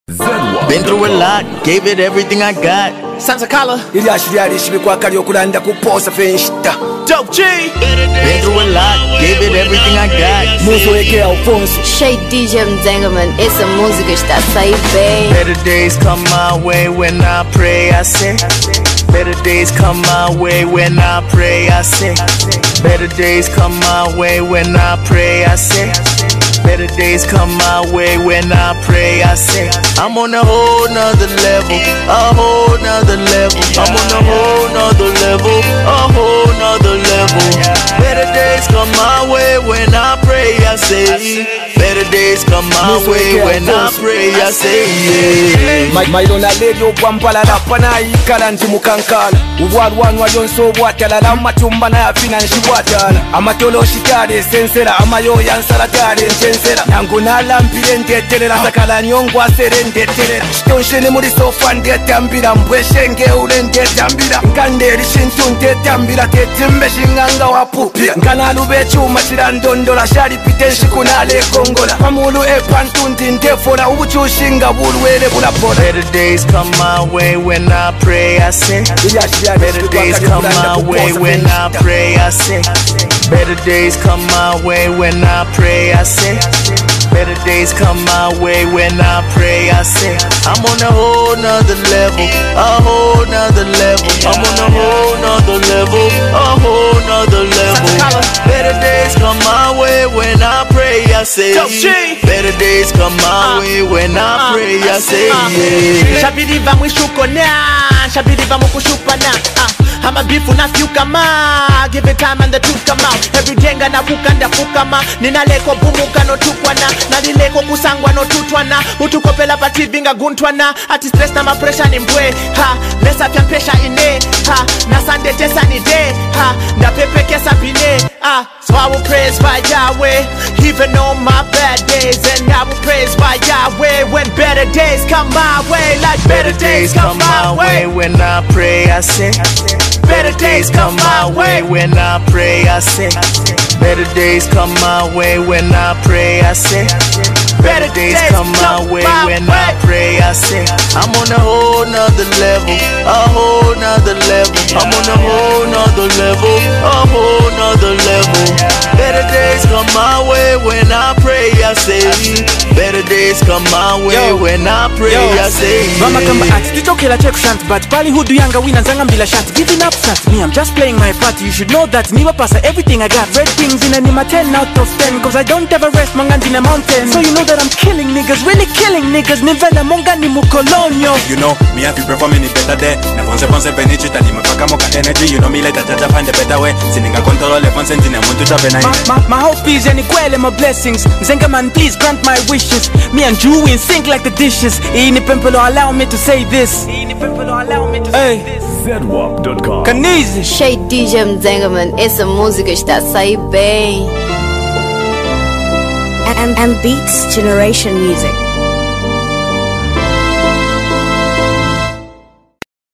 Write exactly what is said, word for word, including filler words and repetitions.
Been through a lot, gave it everything I got. Santa Kala iryashiryarisha ibikwakali okulanda kuposa fenshita Dope G. Been through a lot, gave it everything I got. Muzo weke Alfonso Shea D J Mzengaman, essa música está a sair bem. Better days come my way when I pray, I say. Better days come my way when I pray, I say. Better days come my way when I pray, I say. Better days come my way when I pray, I say. I'm on a whole nother level, a whole nother level. I'm on a whole nother level, a whole nother level. Better days come my way when I pray, I say. Better days come my way when I pray, I say. Yeah. Mailona lady obwampalala pana ikala nti mukankala ubwalwanwa yonso obwatalala amachumba nayafina nshibwatala amatoloshi tale sensera amayoya nsala tale ntensera nangu nalampire ndeterera sakala nyongo asere ndeterera shtonshene muri sofa ndetambira mbweshenge ule ndetambira nkanderi shintu ndetambira tetimbe shinganga wapupira nkanalube chuma chirandondola shari pitenshi kunale kongola pamulu epantundi ndefora ubuchushinga bulwele bulapora. Better days come my way when I pray, I say. Better days come my way when I pray, I say. Better days come my way when I pray, I say. Better days come my way when I pray, I say. I'm on a whole nother level, a whole nother level. I'm on a whole nother level, a whole nother level. Better days come my way when I pray, I say. Better days come my way when I pray, I say. Yeah. Shabiri va mwishukona, shabiri va mkushupana. I'm a beef when I feel come out. Give it time and the truth come out. Every day na kukanda fukama. Nina leko bumuka no tukwana. Na dileko kusangwa no tutwana. Utukopela pati vinga guntwana. Ati stress na ma pressure ni mbwe. Ha, lesa pya pesha ine. Ha, na sande tesa ni day. Ha, na pepe kesa bine. Ah, so I will praise by Yahweh, even on my bad days. And I will praise by Yahweh when better days come my way. Like better days come my way when I pray, I say. Better days come my way when I pray, I say. Better days come my way when I pray, I say. Better days come my way when I pray, I say. I'm on a whole nother level, a whole nother level. I'm on a whole nother level, a whole nother level. Better days come my way when I pray, I say. Better days come my way when I pray, I say. Mama kamba ati titokela check shant, but pali hudu yanga wina zanga mbila shant. Giving up shant, me I'm just playing my part. You should know that niwa pasa everything I got. Red things in anima ten out of ten, cause I don't ever rest mangandi in a mountain. So you know that I'm killing niggas, really killing niggas. Nivela monga ni mukolonyo. You know me have to perform in the better day. Na once once penetrate ni mafaka moka energy. You know me let that find a better way. Sininga control le fun sentina muntu chapena. My, my hope is any kwele my blessings. Mzengaman please grant my wishes. Me and you in sync like the dishes. Ini pempelo allow me to say this. Ini pempelo allow me to say this. Zedwap dot com. Kanizi. Shea D J Mzengaman, essa música está a sair bem. And, and Beats Generation Music.